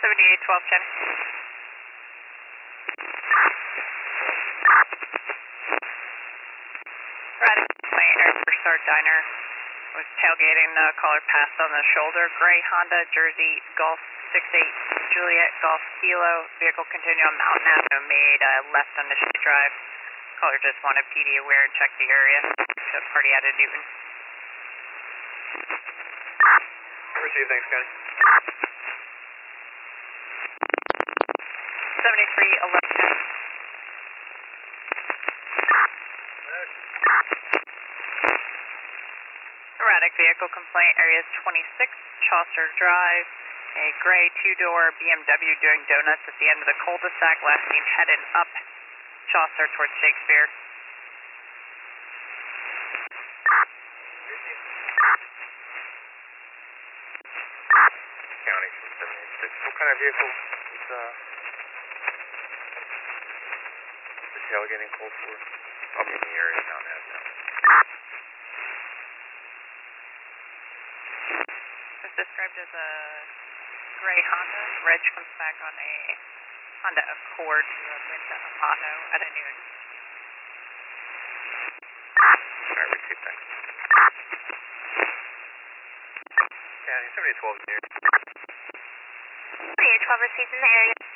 7812 Ken. Erratic complaint at First Star Diner. Was tailgating, caller passed on the shoulder. Gray Honda, Jersey, Golf 68, Juliet, Golf Kilo. Vehicle continued on Mountain Avenue, made left on the Shea Drive. Caller just wanted PD aware and check the area. So party out of Newton. Received, thanks, Kenny. 7311. Erratic vehicle complaint, areas 26, Chaucer Drive. A gray two-door BMW doing donuts at the end of the cul-de-sac, last seen heading up Chaucer towards Shakespeare. County from 76. What kind of vehicle is the tailgating called for? I'll be in the area now. It's described as a gray Honda. Reg comes back on a Honda Accord with the Amato at a noon. Alright, received, thanks. County 7012 here. 7812 received in the area.